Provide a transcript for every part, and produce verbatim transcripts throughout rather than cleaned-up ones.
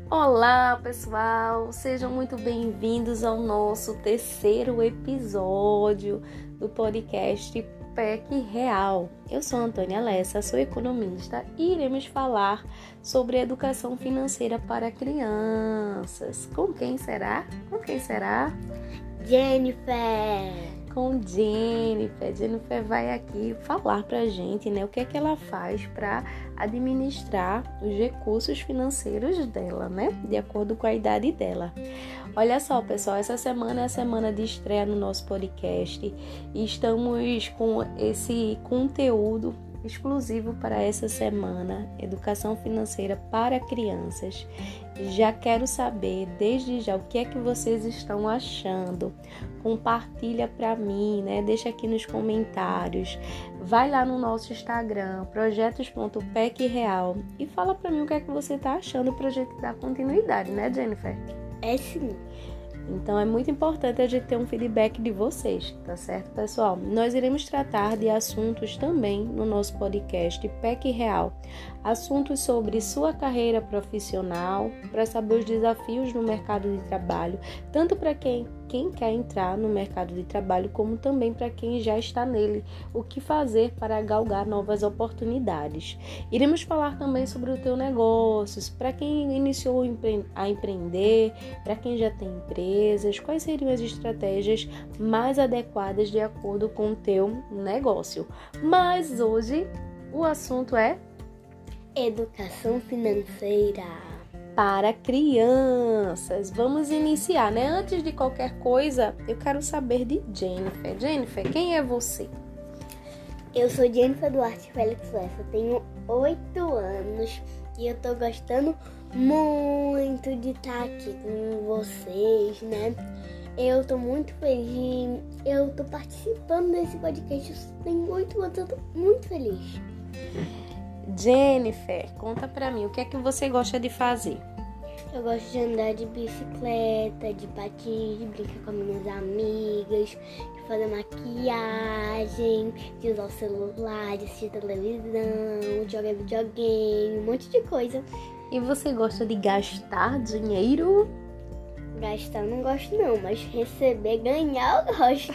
Olá, pessoal! Sejam muito bem-vindos ao nosso terceiro episódio do podcast P E C Real. Eu sou Antônia Lessa, sou economista e iremos falar sobre educação financeira para crianças. Com quem será? Com quem será? Jennifer! Com Jennifer. Jennifer vai aqui falar pra gente, né, o que é que ela faz para administrar os recursos financeiros dela, né, de acordo com a idade dela. Olha só, pessoal, essa semana é a semana de estreia no nosso podcast e estamos com esse conteúdo exclusivo para essa semana, Educação Financeira para Crianças. Já quero saber, desde já, o que é que vocês estão achando. Compartilha para mim, né? Deixa aqui nos comentários. Vai lá no nosso Instagram, projetos ponto p e c real, e fala para mim o que é que você está achando para a gente dar continuidade, né, Jennifer? É sim. Então, é muito importante a gente ter um feedback de vocês, tá certo, pessoal? Nós iremos tratar de assuntos também no nosso podcast P E C Real. Assuntos sobre sua carreira profissional, para saber os desafios no mercado de trabalho, tanto para quem, quem quer entrar no mercado de trabalho, como também para quem já está nele, o que fazer para galgar novas oportunidades. Iremos falar também sobre o teu negócio, para quem iniciou a empreender, para quem já tem empresas, quais seriam as estratégias mais adequadas de acordo com o teu negócio. Mas hoje o assunto é Educação financeira para crianças. Vamos iniciar, né? Antes de qualquer coisa, eu quero saber de Jennifer. Jennifer, quem é você? Eu sou Jennifer Duarte Félix Lessa, tenho oito anos e eu tô gostando muito de estar aqui com vocês, né? Eu tô muito feliz, eu tô participando desse podcast, eu tenho oito anos, eu tô muito feliz. Jennifer, conta pra mim, o que é que você gosta de fazer? Eu gosto de andar de bicicleta, de patins, de brincar com minhas amigas, de fazer maquiagem, de usar o celular, de assistir televisão, de jogar videogame, um monte de coisa. E você gosta de gastar dinheiro? Gastar eu não gosto não, mas receber, ganhar eu gosto.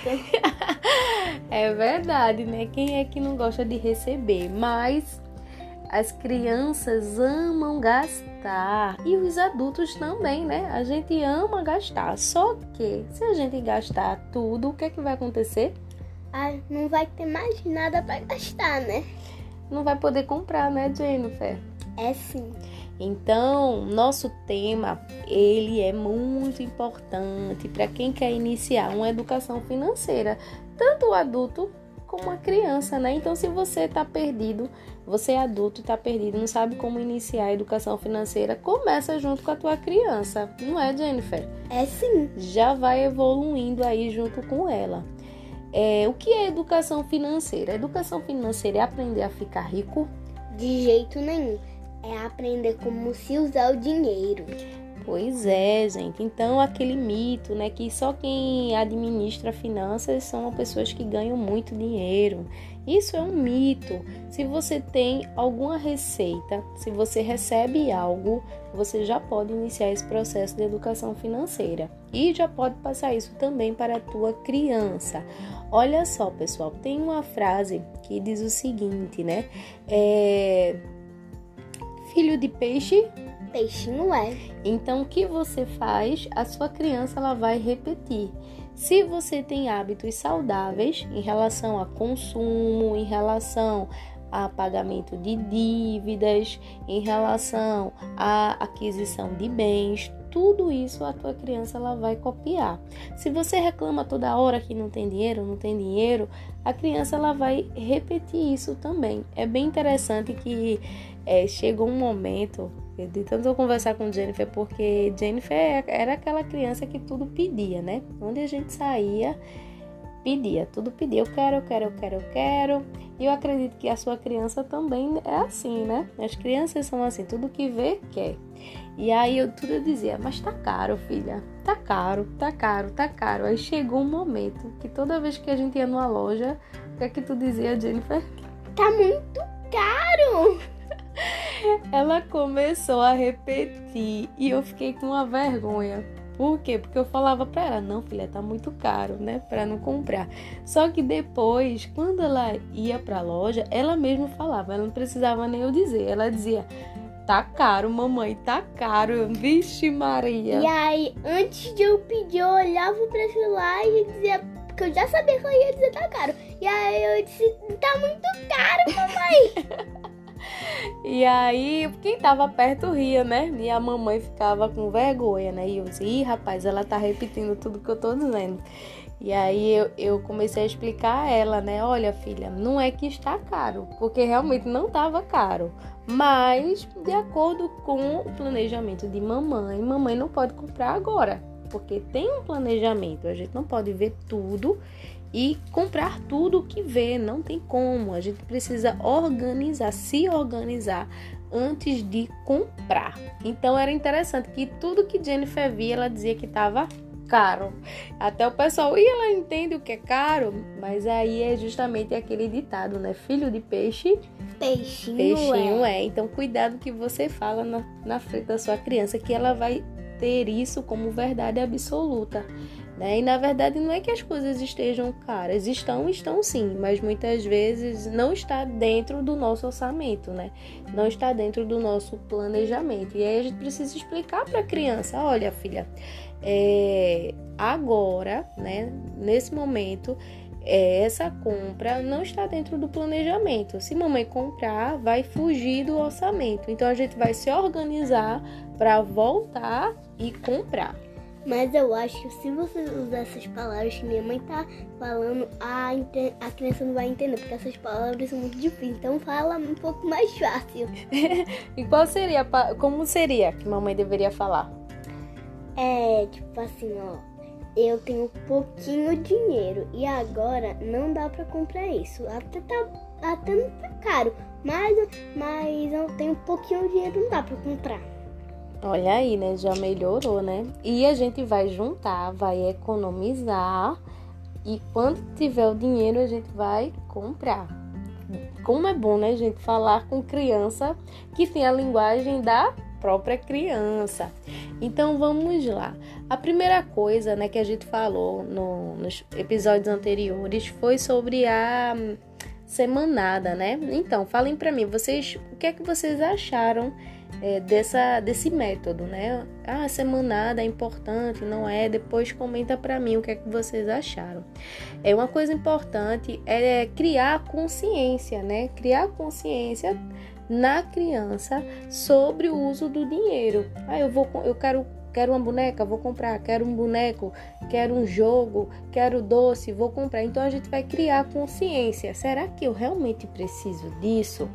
É verdade, né? Quem é que não gosta de receber? Mas as crianças amam gastar e os adultos também, né? A gente ama gastar, só que se a gente gastar tudo, o que é que vai acontecer? Ah, não vai ter mais nada para gastar, né? Não vai poder comprar, né, Jennifer? É sim. Então, nosso tema, ele é muito importante para quem quer iniciar uma educação financeira, tanto o adulto como a criança, né? Então, se você está perdido, você é adulto e está perdido, não sabe como iniciar a educação financeira, começa junto com a tua criança, não é, Jennifer? É sim. Já vai evoluindo aí junto com ela. É, o que é educação financeira? A educação financeira é aprender a ficar rico? De jeito nenhum. É aprender como se usar o dinheiro. Pois é, gente. Então, aquele mito, né, que só quem administra finanças são pessoas que ganham muito dinheiro. Isso é um mito. Se você tem alguma receita, se você recebe algo, você já pode iniciar esse processo de educação financeira. E já pode passar isso também para a tua criança. Olha só, pessoal, tem uma frase que diz o seguinte, né? É... Filho de peixe, peixinho é. Então, o que você faz, a sua criança ela vai repetir. Se você tem hábitos saudáveis em relação a consumo, em relação a pagamento de dívidas, em relação à aquisição de bens, tudo isso a tua criança ela vai copiar. Se você reclama toda hora que não tem dinheiro, não tem dinheiro, a criança ela vai repetir isso também. É bem interessante que é, chegou um momento de tanto eu conversar com Jennifer, porque Jennifer era aquela criança que tudo pedia, né? Onde a gente saía, pedia, tudo pedia. Eu quero, eu quero, eu quero, eu quero. E eu acredito que a sua criança também é assim, né? As crianças são assim, tudo que vê, quer. E aí eu tudo eu dizia, mas tá caro, filha. Tá caro, tá caro, tá caro. Aí chegou um momento que toda vez que a gente ia numa loja, o que é que tu dizia, Jennifer? Tá muito caro! Ela começou a repetir e eu fiquei com uma vergonha. Por quê? Porque eu falava pra ela, não, filha, tá muito caro, né? Pra não comprar. Só que depois, quando ela ia pra loja, ela mesma falava, ela não precisava nem eu dizer. Ela dizia, tá caro, mamãe, tá caro. Eu, Vixe Maria. E aí, antes de eu pedir, eu olhava o preço lá e dizia, porque eu já sabia que ela ia dizer tá caro. E aí eu disse, tá muito caro, mamãe. E aí, quem tava perto ria, né? E a mamãe ficava com vergonha, né? E eu disse, ih, rapaz, ela tá repetindo tudo que eu tô dizendo. E aí eu, eu comecei a explicar a ela, né? Olha, filha, não é que está caro, porque realmente não estava caro. Mas, de acordo com o planejamento de mamãe, mamãe não pode comprar agora, porque tem um planejamento. A gente não pode ver tudo e comprar tudo o que vê, não tem como. A gente precisa organizar, se organizar antes de comprar. Então era interessante que tudo que Jennifer via, ela dizia que estava caro. Até o pessoal, e ela entende o que é caro, mas aí é justamente aquele ditado, né? Filho de peixe, Peixinho, peixinho é. é. Então cuidado que você fala na, na frente da sua criança, que ela vai ter isso como verdade absoluta. Né? E na verdade não é que as coisas estejam caras, estão, estão sim, mas muitas vezes não está dentro do nosso orçamento, né? Não está dentro do nosso planejamento. E aí a gente precisa explicar para a criança, olha filha, é, agora, né, nesse momento, é, essa compra não está dentro do planejamento. Se mamãe comprar, vai fugir do orçamento. Então a gente vai se organizar para voltar e comprar. Mas eu acho que se você usar essas palavras que minha mãe tá falando, a, a criança não vai entender, porque essas palavras são muito difíceis. Então fala um pouco mais fácil. E qual seria, como seria que mamãe deveria falar? É, tipo assim, ó, eu tenho pouquinho dinheiro e agora não dá pra comprar isso. Até tá, até não tá caro, mas, mas eu tenho pouquinho dinheiro, não dá pra comprar. Olha aí, né? Já melhorou, né? E a gente vai juntar, vai economizar e quando tiver o dinheiro a gente vai comprar. Como é bom, né, gente? Falar com criança que tem a linguagem da própria criança. Então vamos lá. A primeira coisa, né, que a gente falou no, nos episódios anteriores foi sobre a semanada, né? Então, falem pra mim, vocês, o que é que vocês acharam É, dessa, desse método, né? Ah, semanada é importante, não é? Depois comenta pra mim o que é que vocês acharam. É uma coisa importante é criar consciência, né? Criar consciência na criança sobre o uso do dinheiro. Ah, eu vou, eu quero, quero uma boneca, vou comprar. Quero um boneco, quero um jogo, quero doce, vou comprar. Então a gente vai criar consciência. Será que eu realmente preciso disso?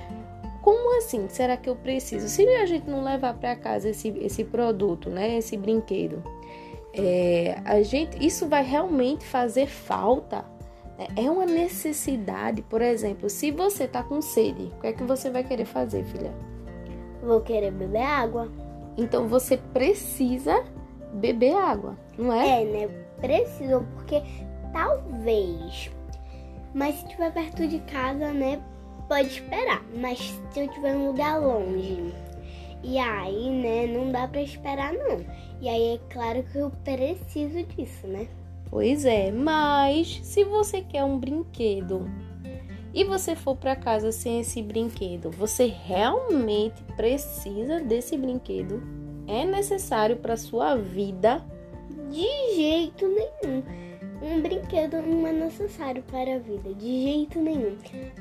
Como assim? Será que eu preciso? Se a gente não levar para casa esse, esse produto, né? Esse brinquedo, é, a gente, isso vai realmente fazer falta? É uma necessidade, por exemplo, se você tá com sede, o que é que você vai querer fazer, filha? Vou querer beber água. Então você precisa beber água, não é? É, né? Preciso, porque talvez, mas se estiver perto de casa, né? Pode esperar, mas se eu estiver em um lugar longe, e aí, né, não dá pra esperar não. E aí é claro que eu preciso disso, né? Pois é, mas se você quer um brinquedo e você for pra casa sem esse brinquedo, você realmente precisa desse brinquedo? É necessário pra sua vida? De jeito nenhum. Um brinquedo não é necessário para a vida, de jeito nenhum.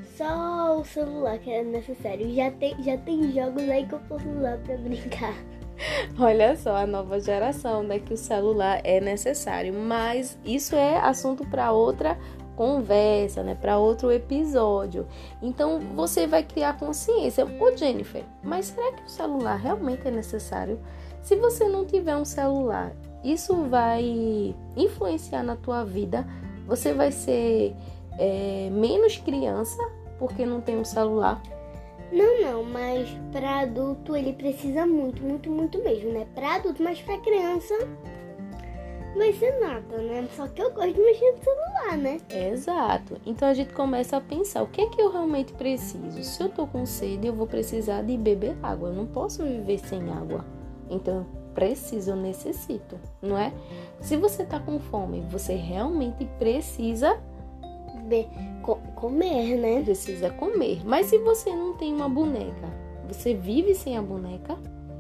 Só o celular que é necessário. Já tem, já tem jogos aí que eu posso usar para brincar. Olha só, a nova geração, né, que o celular é necessário. Mas isso é assunto para outra conversa, né, para outro episódio. Então, você vai criar consciência. Ô, Jennifer, mas será que o celular realmente é necessário? Se você não tiver um celular, isso vai influenciar na tua vida? Você vai ser é, menos criança porque não tem um celular? Não, não, mas para adulto ele precisa muito, muito, muito mesmo, né? Para adulto, mas para criança vai ser nada, né? Só que eu gosto de mexer no celular, né? Exato. Então a gente começa a pensar, o que é que eu realmente preciso? Se eu tô com sede, eu vou precisar de beber água. Eu não posso viver sem água. Então eu preciso, eu necessito, não é? Se você tá com fome, você realmente precisa Be- co- comer, né? precisa comer. Mas se você não tem uma boneca, você vive sem a boneca?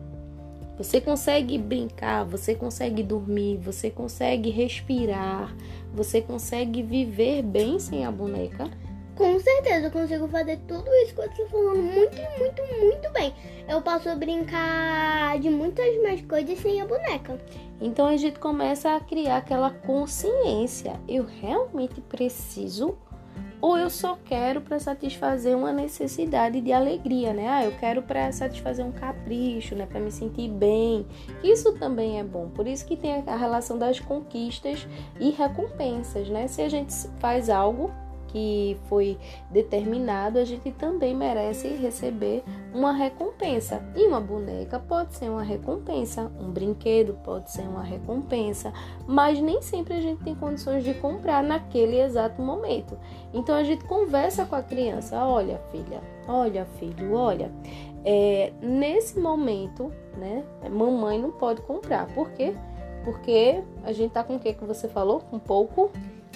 Você consegue brincar, você consegue dormir, você consegue respirar, você consegue viver bem sem a boneca? Com certeza eu consigo fazer tudo isso que você está falando muito, muito, muito bem. Eu posso brincar de muitas mais coisas sem a boneca. Então a gente começa a criar aquela consciência. Eu realmente preciso ou eu só quero para satisfazer uma necessidade de alegria, né? Ah, eu quero para satisfazer um capricho, né? Para me sentir bem. Isso também é bom. Por isso que tem a relação das conquistas e recompensas, né? Se a gente faz algo que foi determinado, a gente também merece receber uma recompensa. E uma boneca pode ser uma recompensa, um brinquedo pode ser uma recompensa, mas nem sempre a gente tem condições de comprar naquele exato momento. Então a gente conversa com a criança, olha filha, olha filho, olha, é, nesse momento, né, mamãe não pode comprar. Por quê? Porque a gente tá com o que que você falou? Com pouco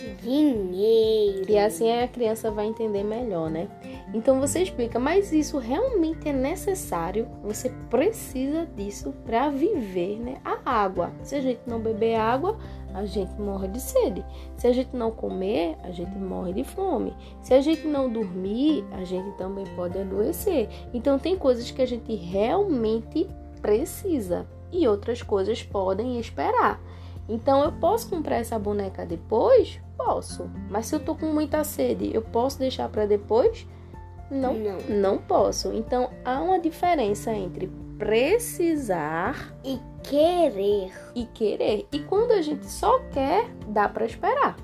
dinheiro. E assim a criança vai entender melhor, né? Então você explica, mas isso realmente é necessário? Você precisa disso para viver, né? A água. Se a gente não beber água, a gente morre de sede. Se a gente não comer, a gente morre de fome. Se a gente não dormir, a gente também pode adoecer. Então tem coisas que a gente realmente precisa e outras coisas podem esperar. Então eu posso comprar essa boneca depois? Posso. Mas se eu tô com muita sede, eu posso deixar para depois? Não, Não. não posso. Então há uma diferença entre precisar E querer. e querer. E quando a gente só quer, dá para esperar.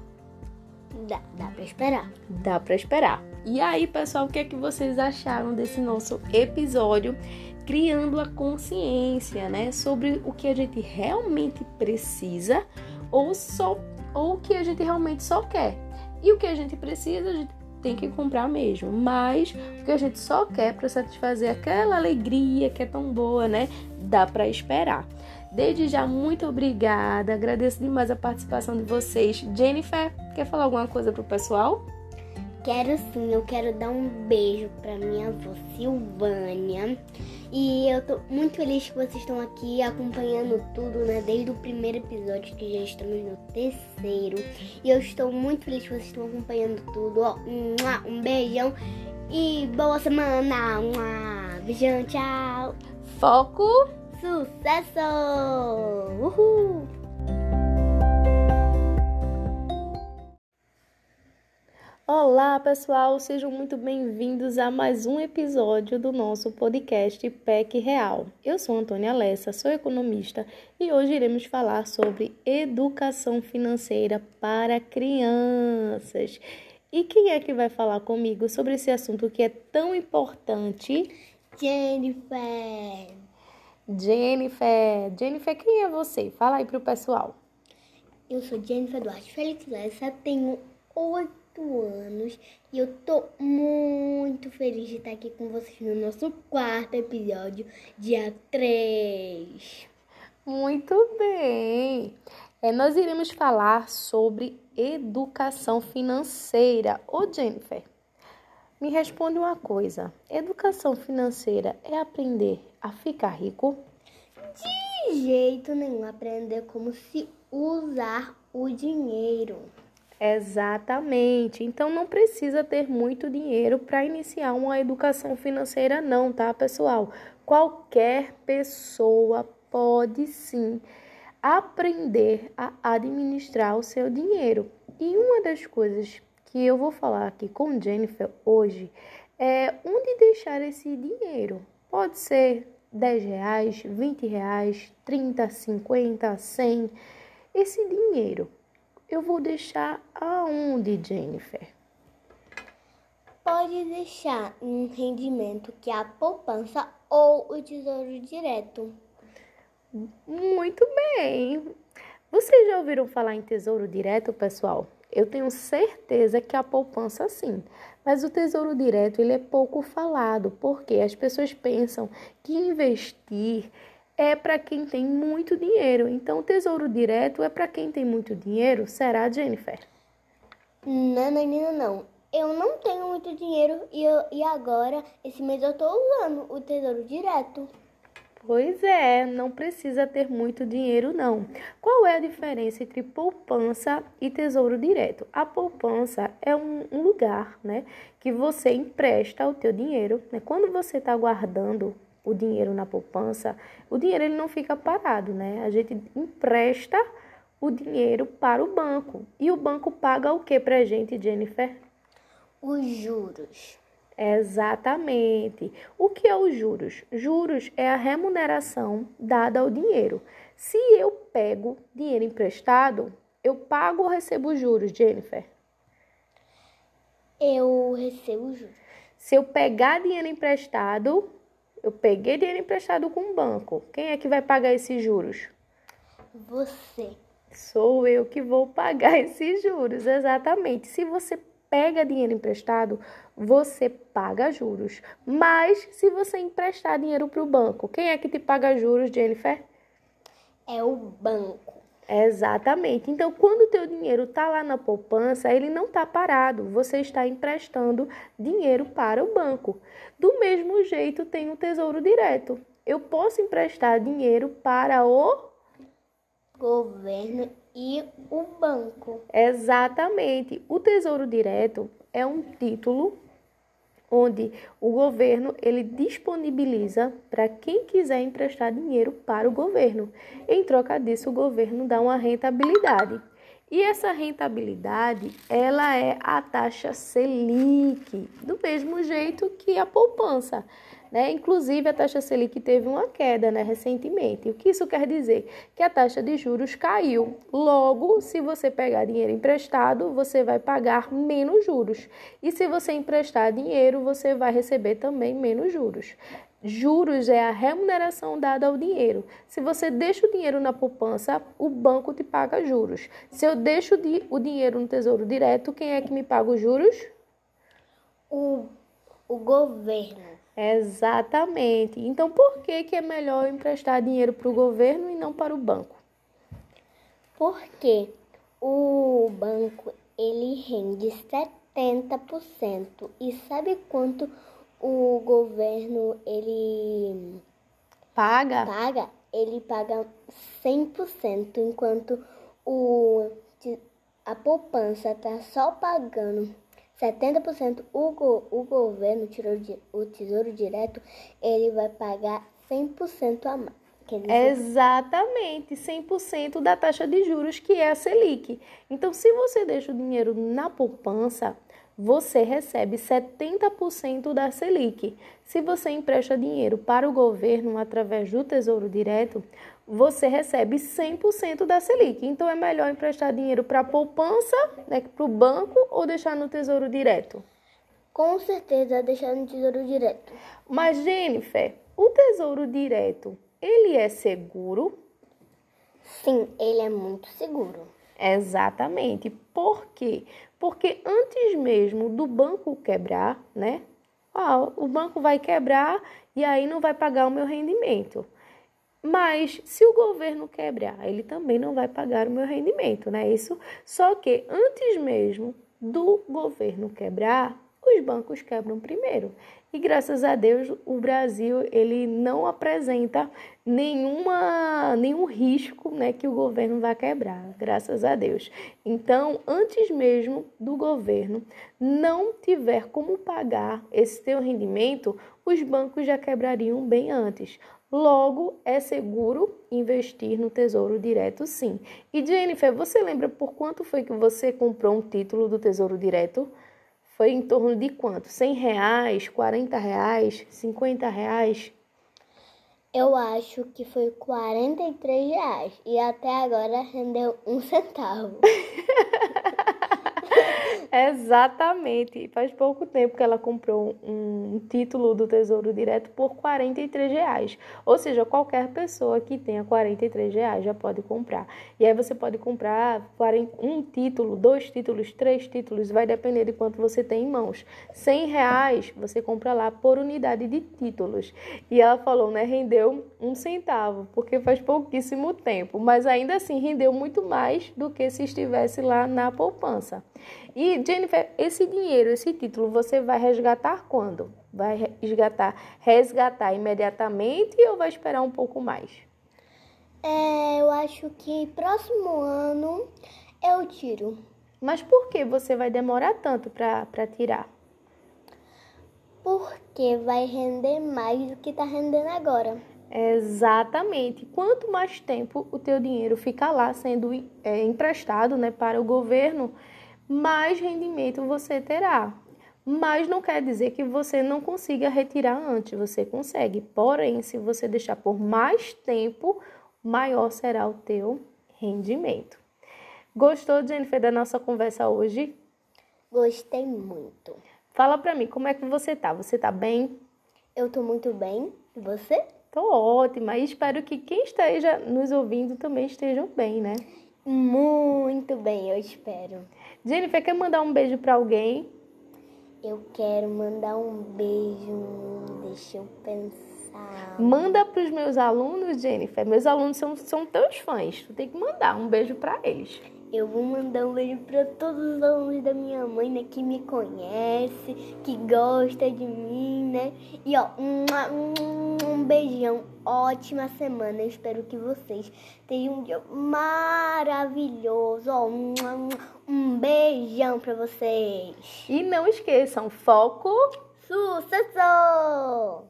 Dá, dá pra esperar. Dá para esperar. E aí, pessoal, o que é que vocês acharam desse nosso episódio? Criando a consciência, né, sobre o que a gente realmente precisa ou só ou o que a gente realmente só quer. E o que a gente precisa, a gente tem que comprar mesmo, mas o que a gente só quer para satisfazer aquela alegria que é tão boa, né, dá para esperar. Desde já, muito obrigada, agradeço demais a participação de vocês. Jennifer, quer falar alguma coisa pro pessoal? Quero sim, eu quero dar um beijo pra minha avó Silvânia. E eu tô muito feliz que vocês estão aqui acompanhando tudo, né? Desde o primeiro episódio, que já estamos no terceiro. E eu estou muito feliz que vocês estão acompanhando tudo. Ó, um beijão e boa semana. Beijão, tchau. Foco! Sucesso! Uhul! Olá, pessoal! Sejam muito bem-vindos a mais um episódio do nosso podcast P E C Real. Eu sou Antônia Lessa, sou economista e hoje iremos falar sobre educação financeira para crianças. E quem é que vai falar comigo sobre esse assunto que é tão importante? Jennifer! Jennifer! Jennifer, quem é você? Fala aí pro pessoal. Eu sou Jennifer Duarte Felix Lessa, tenho oito anos e eu tô muito feliz de estar aqui com vocês no nosso quarto episódio, dia três. Muito bem! É, nós iremos falar sobre educação financeira. Ô Jennifer, me responde uma coisa. Educação financeira é aprender a ficar rico? De jeito nenhum, aprender como se usar o dinheiro. Exatamente. Então não precisa ter muito dinheiro para iniciar uma educação financeira não, tá, pessoal? Qualquer pessoa pode sim aprender a administrar o seu dinheiro. E uma das coisas que eu vou falar aqui com Jennifer hoje é onde deixar esse dinheiro. Pode ser dez reais, vinte reais, trinta, cinquenta, cem. Esse dinheiro eu vou deixar aonde, Jennifer? Pode deixar um rendimento que é a poupança ou o tesouro direto. Muito bem. Vocês já ouviram falar em tesouro direto, pessoal? Eu tenho certeza que a poupança sim, mas o tesouro direto ele é pouco falado, porque as pessoas pensam que investir é para quem tem muito dinheiro. Então, o tesouro direto é para quem tem muito dinheiro? Será, Jennifer? Não, não, não, não. Eu não tenho muito dinheiro e, eu, e agora, esse mês eu tô usando o tesouro direto. Pois é, não precisa ter muito dinheiro não. Qual é a diferença entre poupança e tesouro direto? A poupança é um, um lugar, né, que você empresta o teu dinheiro, né? Quando você está guardando o dinheiro na poupança, o dinheiro ele não fica parado, né? A gente empresta o dinheiro para o banco. E o banco paga o que para a gente, Jennifer? Os juros. Exatamente. O que é os juros? Juros é a remuneração dada ao dinheiro. Se eu pego dinheiro emprestado, eu pago ou recebo juros, Jennifer? Eu recebo juros. Se eu pegar dinheiro emprestado, eu peguei dinheiro emprestado com o banco. Quem é que vai pagar esses juros? Você. Sou eu que vou pagar esses juros, exatamente. Se você pega dinheiro emprestado, você paga juros. Mas se você emprestar dinheiro para o banco, quem é que te paga juros, Jennifer? É o banco. Exatamente. Então, quando o teu dinheiro está lá na poupança, ele não está parado. Você está emprestando dinheiro para o banco. Do mesmo jeito, tem o Tesouro Direto. Eu posso emprestar dinheiro para o governo e o banco. Exatamente. O Tesouro Direto é um título onde o governo ele disponibiliza para quem quiser emprestar dinheiro para o governo. Em troca disso, o governo dá uma rentabilidade. E essa rentabilidade, ela é a taxa Selic, do mesmo jeito que a poupança, né? Inclusive, a taxa Selic teve uma queda, né, recentemente. O que isso quer dizer? Que a taxa de juros caiu. Logo, se você pegar dinheiro emprestado, você vai pagar menos juros. E se você emprestar dinheiro, você vai receber também menos juros. Juros é a remuneração dada ao dinheiro. Se você deixa o dinheiro na poupança, o banco te paga juros. Se eu deixo o dinheiro no Tesouro Direto, quem é que me paga os juros? O, o governo. Exatamente. Então, por que, que é melhor emprestar dinheiro para o governo e não para o banco? Porque o banco ele rende setenta por cento. E sabe quanto o governo ele paga? paga? Ele paga cem por cento, enquanto o, a poupança está só pagando setenta por cento. O, go, o governo, o Tesouro Direto, ele vai pagar cem por cento a mais. Exatamente, cem por cento da taxa de juros, que é a Selic. Então, se você deixa o dinheiro na poupança, você recebe setenta por cento da Selic. Se você empresta dinheiro para o governo através do Tesouro Direto, você recebe cem por cento da Selic. Então, é melhor emprestar dinheiro para a poupança, né, para o banco, ou deixar no Tesouro Direto? Com certeza, deixar no Tesouro Direto. Mas, Jennifer, o Tesouro Direto, ele é seguro? Sim, ele é muito seguro. Exatamente. Por quê? Porque antes mesmo do banco quebrar, né? Ah, o banco vai quebrar e aí não vai pagar o meu rendimento. Mas se o governo quebrar, ele também não vai pagar o meu rendimento, né? Isso. Só que antes mesmo do governo quebrar, os bancos quebram primeiro. E graças a Deus o Brasil ele não apresenta nenhuma, nenhum risco, né, que o governo vai quebrar, graças a Deus. Então, antes mesmo do governo não tiver como pagar esse teu rendimento, os bancos já quebrariam bem antes. Logo, é seguro investir no Tesouro Direto, sim. E Jennifer, você lembra por quanto foi que você comprou um título do Tesouro Direto? Foi em torno de quanto? cem reais, quarenta reais, cinquenta reais? Eu acho que foi quarenta e três reais. E até agora rendeu um centavo. Exatamente. Faz pouco tempo que ela comprou um título do Tesouro Direto por quarenta e três reais. Ou seja, qualquer pessoa que tenha quarenta e três reais já pode comprar. E aí você pode comprar um título, dois títulos, três títulos, vai depender de quanto você tem em mãos. cem reais você compra lá por unidade de títulos. E ela falou, né, rendeu um centavo, porque faz pouquíssimo tempo. Mas ainda assim rendeu muito mais do que se estivesse lá na poupança. E, Jennifer, esse dinheiro, esse título, você vai resgatar quando? Vai resgatar, resgatar imediatamente ou vai esperar um pouco mais? É, eu acho que próximo ano eu tiro. Mas por que você vai demorar tanto para para tirar? Porque vai render mais do que está rendendo agora. Exatamente. Quanto mais tempo o teu dinheiro fica lá sendo é, emprestado, né, para o governo, mais rendimento você terá. Mas não quer dizer que você não consiga retirar antes, você consegue. Porém, se você deixar por mais tempo, maior será o teu rendimento. Gostou, Jennifer, da nossa conversa hoje? Gostei muito. Fala pra mim, como é que você tá? Você tá bem? Eu tô muito bem. E você? Tô ótima e espero que quem esteja nos ouvindo também estejam bem, né? Muito bem, eu espero. Jennifer, quer mandar um beijo pra alguém? Eu quero mandar um beijo, deixa eu pensar. Manda pros meus alunos, Jennifer. Meus alunos são, são teus fãs. Tu tem que mandar um beijo pra eles. Eu vou mandar um beijo para todos os alunos da minha mãe, né, que me conhece, que gosta de mim, né? E ó, um, um, um beijão, ótima semana. Eu espero que vocês tenham um dia maravilhoso. Ó, um, um beijão para vocês. E não esqueçam, foco, sucesso!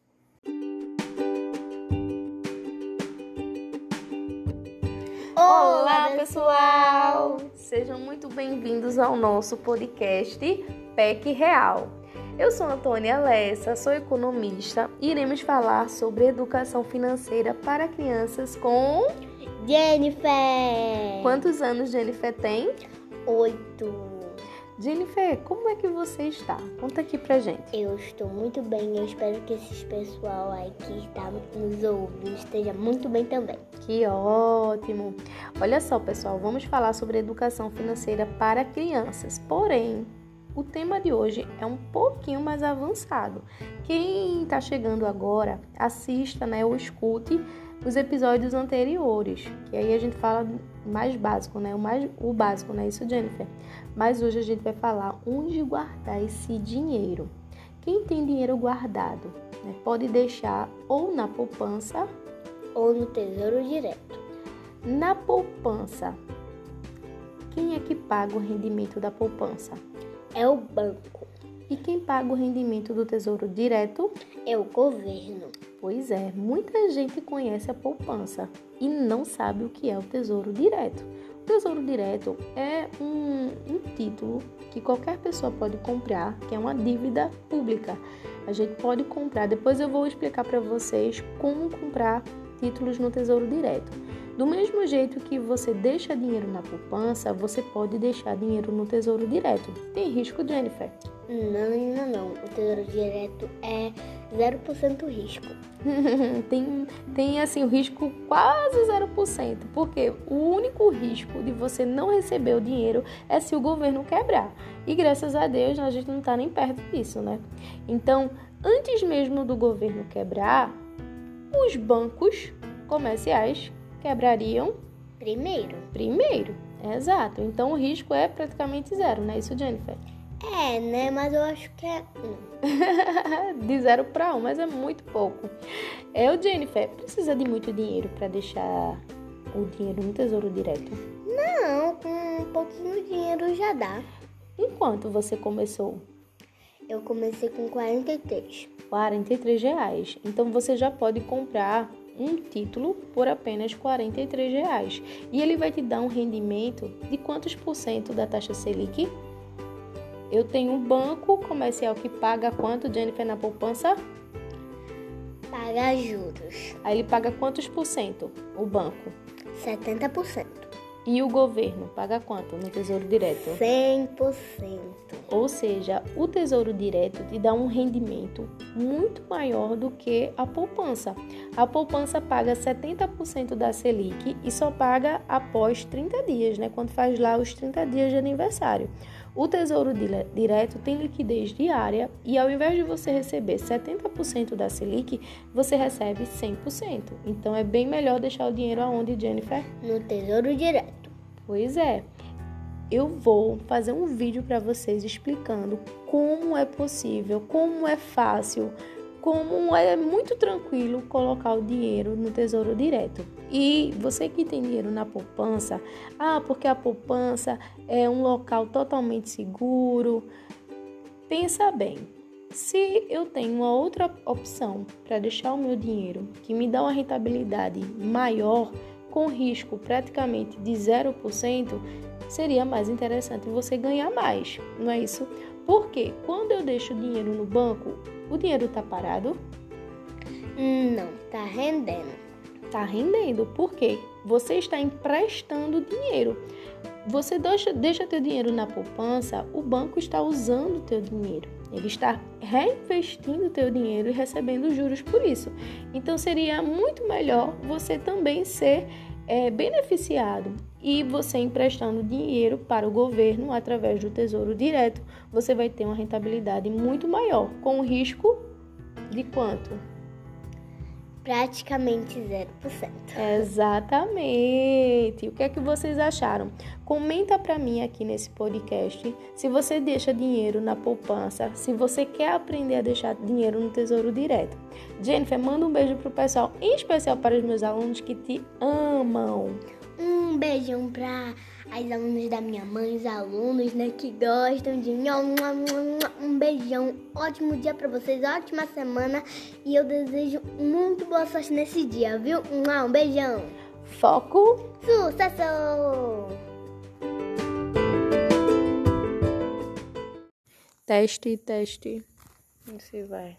Olá, pessoal! Sejam muito bem-vindos ao nosso podcast P E C Real. Eu sou Antônia Lessa, sou economista e iremos falar sobre educação financeira para crianças com... Jennifer! Quantos anos Jennifer tem? Oito. Jennifer, como é que você está? Conta aqui pra gente. Eu estou muito bem, eu espero que esse pessoal aí que está nos ouvindo esteja muito bem também. Que ótimo! Olha só, pessoal, vamos falar sobre educação financeira para crianças. Porém, o tema de hoje é um pouquinho mais avançado. Quem está chegando agora, assista, né, ou escute os episódios anteriores, que aí a gente fala mais básico, né? O, mais, o básico, né? Isso, Jennifer. Mas hoje a gente vai falar onde guardar esse dinheiro. Quem tem dinheiro guardado, né, pode deixar ou na poupança ou no Tesouro Direto. Na poupança, quem é que paga o rendimento da poupança? É o banco. E quem paga o rendimento do Tesouro Direto? É o governo. Pois é, muita gente conhece a poupança e não sabe o que é o Tesouro Direto. O Tesouro Direto é um, um título que qualquer pessoa pode comprar, que é uma dívida pública. A gente pode comprar, depois eu vou explicar para vocês como comprar títulos no Tesouro Direto. Do mesmo jeito que você deixa dinheiro na poupança, você pode deixar dinheiro no Tesouro Direto. Tem risco, Jennifer? Não, não, não. O Tesouro Direto é zero por cento risco. tem, tem, assim, o risco quase zero por cento. Porque o único risco de você não receber o dinheiro é se o governo quebrar. E graças a Deus a gente não está nem perto disso, né? Então, antes mesmo do governo quebrar, os bancos comerciais quebrariam primeiro. Primeiro, exato. Então o risco é praticamente zero, não é isso, Jennifer? É, né? Mas eu acho que é um. De zero para um, mas é muito pouco. É, o Jennifer, precisa de muito dinheiro para deixar o dinheiro no Tesouro Direto? Não, com um pouquinho de dinheiro já dá. Enquanto você começou? Eu comecei com quarenta e três. quarenta e três reais. Então você já pode comprar um título por apenas quarenta e três reais. E ele vai te dar um rendimento de quantos por cento da taxa Selic? Eu tenho um banco comercial que paga quanto, Jennifer, na poupança? Paga juros. Aí ele paga quantos por cento, o banco? setenta por cento. E o governo paga quanto no Tesouro Direto? cem por cento. Ou seja, o Tesouro Direto te dá um rendimento muito maior do que a poupança. A poupança paga setenta por cento da Selic e só paga após trinta dias, né? Quando faz lá os trinta dias de aniversário. O Tesouro Direto tem liquidez diária e ao invés de você receber setenta por cento da Selic, você recebe cem por cento. Então é bem melhor deixar o dinheiro aonde, Jennifer? No Tesouro Direto. Pois é. Eu vou fazer um vídeo para vocês explicando como é possível, como é fácil, como é muito tranquilo colocar o dinheiro no Tesouro Direto. E você que tem dinheiro na poupança, ah, porque a poupança é um local totalmente seguro. Pensa bem, se eu tenho uma outra opção para deixar o meu dinheiro que me dá uma rentabilidade maior, com risco praticamente de zero por cento, seria mais interessante você ganhar mais, não é isso? Porque quando eu deixo o dinheiro no banco, o dinheiro está parado? Não, tá rendendo. Está rendendo, por quê? Você está emprestando dinheiro. Você deixa, deixa teu dinheiro na poupança, o banco está usando o teu dinheiro. Ele está reinvestindo o teu dinheiro e recebendo juros por isso. Então, seria muito melhor você também ser é, beneficiado. E você emprestando dinheiro para o governo através do Tesouro Direto, você vai ter uma rentabilidade muito maior, com risco de quanto? Praticamente zero por cento. Exatamente. O que é que vocês acharam? Comenta para mim aqui nesse podcast se você deixa dinheiro na poupança, se você quer aprender a deixar dinheiro no Tesouro Direto. Jennifer, manda um beijo pro pessoal, em especial para os meus alunos que te amam. Um beijão para as alunas da minha mãe, os alunos, né, que gostam de mim. Um beijão, ótimo dia para vocês, ótima semana. E eu desejo muito boa sorte nesse dia, viu? Um beijão. Foco. Sucesso! Teste, teste. Você vai.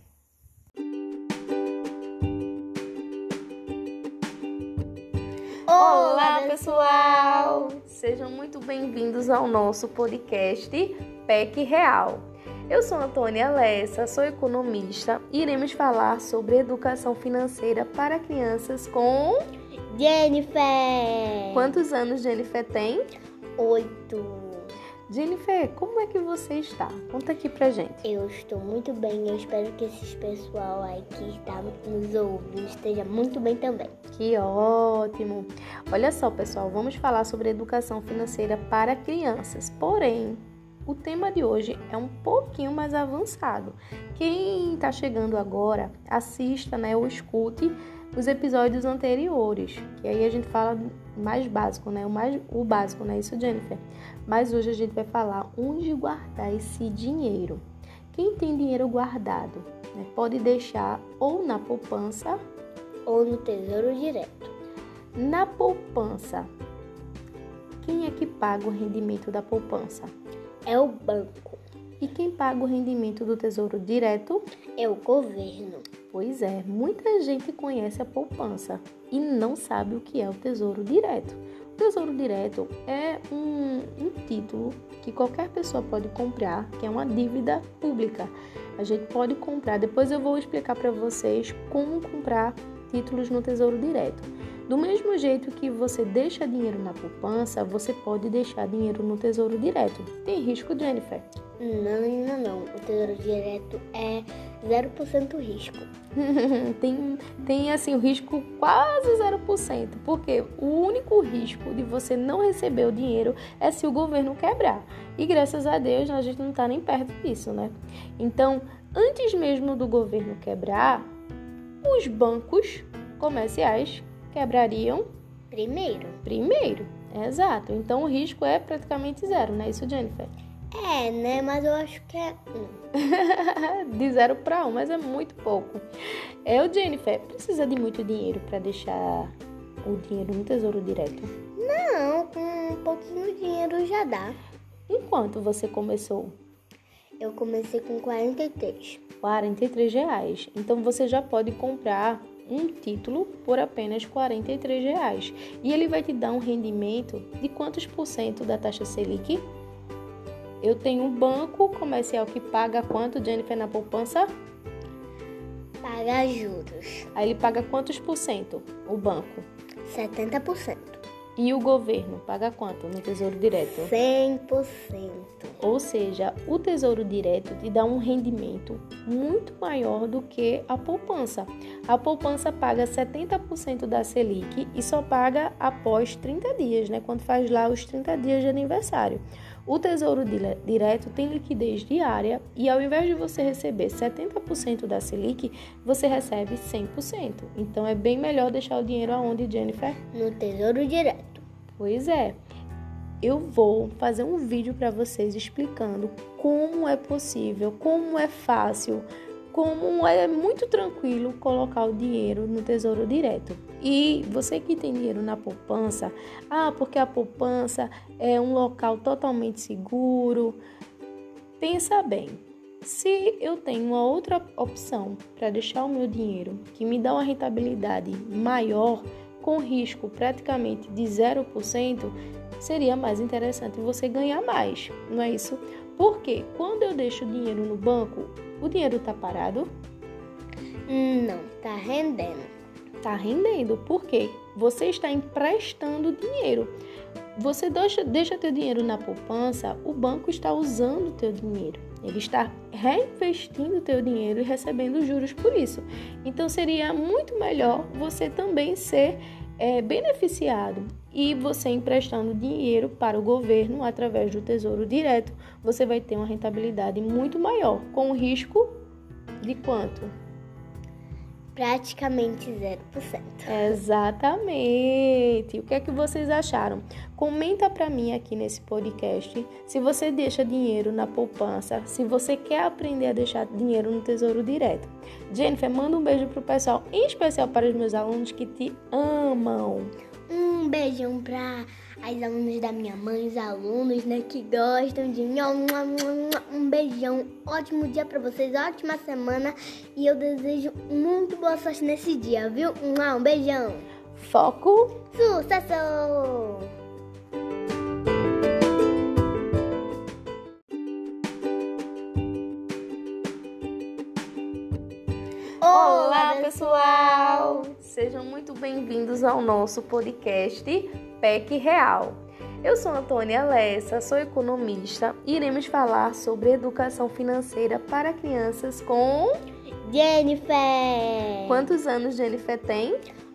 Olá, pessoal! Sejam muito bem-vindos ao nosso podcast P E C Real. Eu sou Antônia Lessa, sou economista e iremos falar sobre educação financeira para crianças com... Jennifer! Quantos anos Jennifer tem? Oito. Jennifer, como é que você está? Conta aqui pra gente. Eu estou muito bem, eu espero que esse pessoal aí que está nos ouvindo esteja muito bem também. Que ótimo! Olha só, pessoal, vamos falar sobre educação financeira para crianças. Porém, o tema de hoje é um pouquinho mais avançado. Quem está chegando agora, assista, né, ou escute os episódios anteriores, que aí a gente fala mais básico, né? O, mais, o básico, né? Isso, Jennifer. Mas hoje a gente vai falar onde guardar esse dinheiro. Quem tem dinheiro guardado, né, pode deixar ou na poupança ou no Tesouro Direto. Na poupança, quem é que paga o rendimento da poupança? É o banco. E quem paga o rendimento do Tesouro Direto? É o governo. Pois é, muita gente conhece a poupança e não sabe o que é o Tesouro Direto. O Tesouro Direto é um, um título que qualquer pessoa pode comprar, que é uma dívida pública. A gente pode comprar, depois eu vou explicar para vocês como comprar títulos no Tesouro Direto. Do mesmo jeito que você deixa dinheiro na poupança, você pode deixar dinheiro no Tesouro Direto. Tem risco, Jennifer? Não, ainda não. O Tesouro Direto é zero por cento risco. tem, tem, assim, o risco quase zero por cento. Porque o único risco de você não receber o dinheiro é se o governo quebrar. E graças a Deus a gente não está nem perto disso, né? Então, antes mesmo do governo quebrar, os bancos comerciais quebrariam primeiro. Primeiro, exato. Então o risco é praticamente zero, não é isso, Jennifer? É, né? Mas eu acho que é um. De zero para um, mas é muito pouco. É, o Jennifer, precisa de muito dinheiro para deixar o dinheiro no Tesouro Direto? Não, com um pouquinho de dinheiro já dá. Em quanto você começou? Eu comecei com quarenta e três. quarenta e três reais. Então você já pode comprar um título por apenas quarenta e três reais. E ele vai te dar um rendimento de quantos por cento da taxa Selic? Eu tenho um banco comercial que paga quanto, Jennifer, na poupança? Paga juros. Aí ele paga quantos por cento? O banco? setenta por cento. E o governo paga quanto no Tesouro Direto? cem por cento. Ou seja, o Tesouro Direto te dá um rendimento muito maior do que a poupança. A poupança paga setenta por cento da Selic e só paga após trinta dias, né? Quando faz lá os trinta dias de aniversário. O Tesouro Direto tem liquidez diária e ao invés de você receber setenta por cento da Selic, você recebe cem por cento. Então é bem melhor deixar o dinheiro aonde, Jennifer? No Tesouro Direto. Pois é. Eu vou fazer um vídeo para vocês explicando como é possível, como é fácil, como é muito tranquilo colocar o dinheiro no Tesouro Direto. E você que tem dinheiro na poupança, ah, porque a poupança é um local totalmente seguro. Pensa bem, se eu tenho uma outra opção para deixar o meu dinheiro que me dá uma rentabilidade maior, com risco praticamente de zero por cento, seria mais interessante você ganhar mais, não é isso? Porque quando eu deixo o dinheiro no banco, o dinheiro está parado? Não, está rendendo. Está rendendo, por quê? Você está emprestando dinheiro. Você deixa, deixa teu dinheiro na poupança, o banco está usando o teu dinheiro. Ele está reinvestindo o teu dinheiro e recebendo juros por isso. Então, seria muito melhor você também ser é, beneficiado. E você emprestando dinheiro para o governo através do Tesouro Direto, você vai ter uma rentabilidade muito maior, com risco de quanto? Praticamente zero por cento. Exatamente. O que é que vocês acharam? Comenta para mim aqui nesse podcast se você deixa dinheiro na poupança, se você quer aprender a deixar dinheiro no Tesouro Direto. Jennifer, manda um beijo pro pessoal, em especial para os meus alunos que te amam. Um beijão para as alunas da minha mãe, os alunos, né, que gostam de mim. Um beijão, ótimo dia para vocês, ótima semana. E eu desejo muito boa sorte nesse dia, viu? Um beijão. Foco. Sucesso! Olá, pessoal! Sejam muito bem-vindos ao nosso podcast P E C Real. Eu sou Antônia Lessa, sou economista e iremos falar sobre educação financeira para crianças com... Jennifer! Quantos anos Jennifer tem?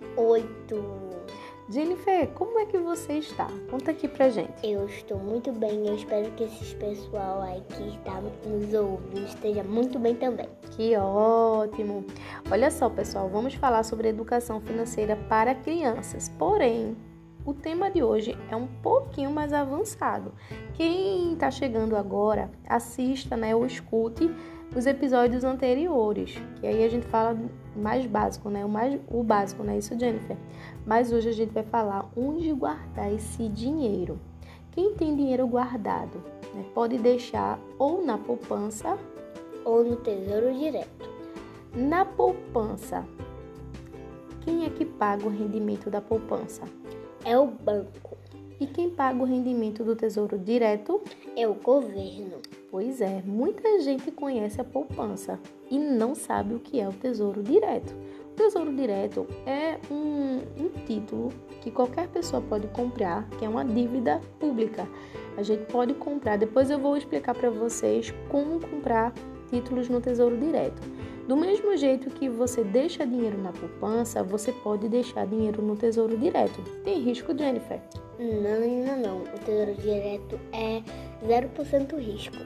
Oito. Jennifer, como é que você está? Conta aqui pra gente. Eu estou muito bem, eu espero que esses pessoal aí que está nos ouvindo esteja muito bem também. Que ótimo! Olha só, pessoal, vamos falar sobre educação financeira para crianças. Porém, o tema de hoje é um pouquinho mais avançado. Quem está chegando agora, assista, né, ou escute os episódios anteriores, que aí a gente fala mais básico, né? O, mais, o básico, né? Isso, Jennifer. Mas hoje a gente vai falar onde guardar esse dinheiro. Quem tem dinheiro guardado, né, pode deixar ou na poupança ou no Tesouro Direto. Na poupança, quem é que paga o rendimento da poupança? É o banco. E quem paga o rendimento do Tesouro Direto? É o governo. Pois é, muita gente conhece a poupança e não sabe o que é o Tesouro Direto. O Tesouro Direto é um, um título que qualquer pessoa pode comprar, que é uma dívida pública. A gente pode comprar, depois eu vou explicar para vocês como comprar títulos no Tesouro Direto. Do mesmo jeito que você deixa dinheiro na poupança, você pode deixar dinheiro no Tesouro Direto. Tem risco, Jennifer? Não, não, não. O Tesouro Direto é zero por cento risco.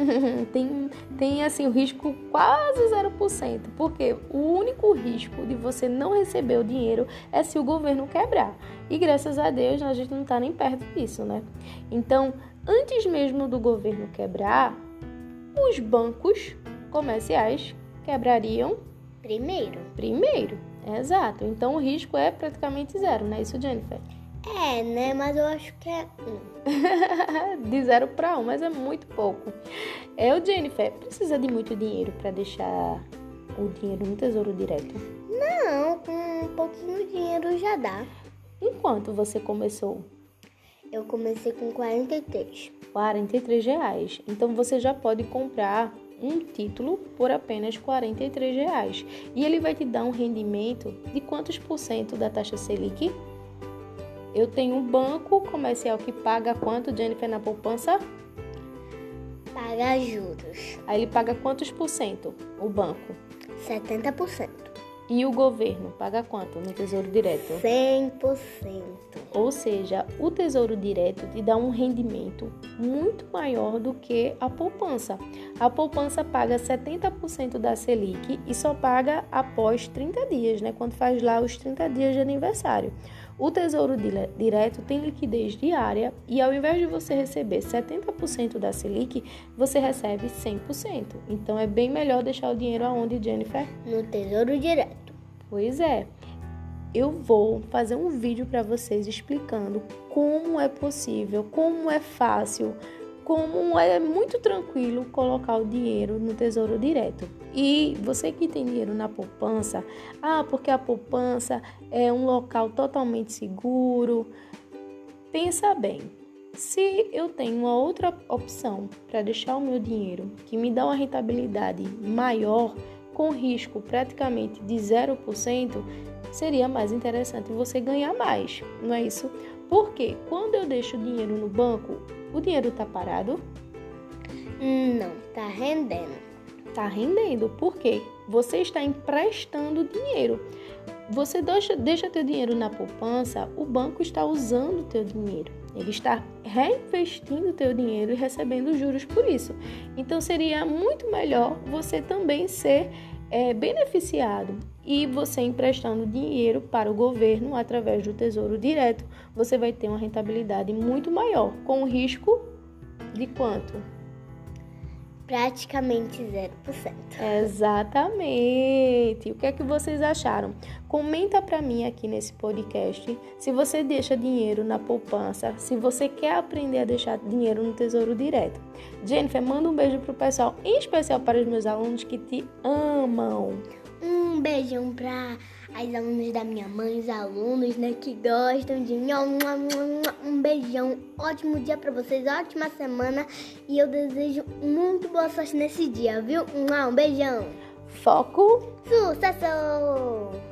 tem, tem, assim, o risco quase zero por cento. Porque o único risco de você não receber o dinheiro é se o governo quebrar. E graças a Deus a gente não está nem perto disso, né? Então, antes mesmo do governo quebrar, os bancos comerciais quebrariam primeiro. Primeiro, exato. Então o risco é praticamente zero, não é isso, Jennifer? É, né? Mas eu acho que é um. De zero para um, mas é muito pouco. É, o Jennifer, precisa de muito dinheiro para deixar o dinheiro no Tesouro Direto? Não, com um pouquinho de dinheiro já dá. Enquanto você começou? Eu comecei com quarenta e três. quarenta e três reais. Então você já pode comprar um título por apenas quarenta e três reais. E ele vai te dar um rendimento de quantos por cento da taxa Selic? Eu tenho um banco comercial que paga quanto, Jennifer, na poupança? Paga juros. Aí ele paga quantos por cento? O banco? setenta por cento. E o governo paga quanto no Tesouro Direto? cem por cento. Ou seja, o Tesouro Direto te dá um rendimento muito maior do que a poupança. A poupança paga setenta por cento da Selic e só paga após trinta dias, né? Quando faz lá os trinta dias de aniversário. O Tesouro Direto tem liquidez diária e ao invés de você receber setenta por cento da Selic, você recebe cem por cento. Então é bem melhor deixar o dinheiro aonde, Jennifer? No Tesouro Direto. Pois é. Eu vou fazer um vídeo para vocês explicando como é possível, como é fácil, como é muito tranquilo colocar o dinheiro no Tesouro Direto. E você que tem dinheiro na poupança, ah, porque a poupança é um local totalmente seguro. Pensa bem, se eu tenho uma outra opção para deixar o meu dinheiro que me dá uma rentabilidade maior, com risco praticamente de zero por cento, seria mais interessante você ganhar mais, não é isso? Porque quando eu deixo o dinheiro no banco, o dinheiro está parado? Não, tá rendendo. Está rendendo, por quê? Você está emprestando dinheiro. Você deixa, deixa teu dinheiro na poupança, o banco está usando o teu dinheiro. Ele está reinvestindo o teu dinheiro e recebendo juros por isso. Então, seria muito melhor você também ser é, beneficiado. E você emprestando dinheiro para o governo através do Tesouro Direto, você vai ter uma rentabilidade muito maior, com o risco de quanto? Praticamente zero por cento. Exatamente. O que é que vocês acharam? Comenta para mim aqui nesse podcast se você deixa dinheiro na poupança, se você quer aprender a deixar dinheiro no Tesouro Direto. Jennifer, manda um beijo pro pessoal, em especial para os meus alunos que te amam. Um beijão para as alunas da minha mãe, os alunos, né, que gostam de mim. Um beijão, ótimo dia para vocês, ótima semana. E eu desejo muito boa sorte nesse dia, viu? Um beijão. Foco. Sucesso!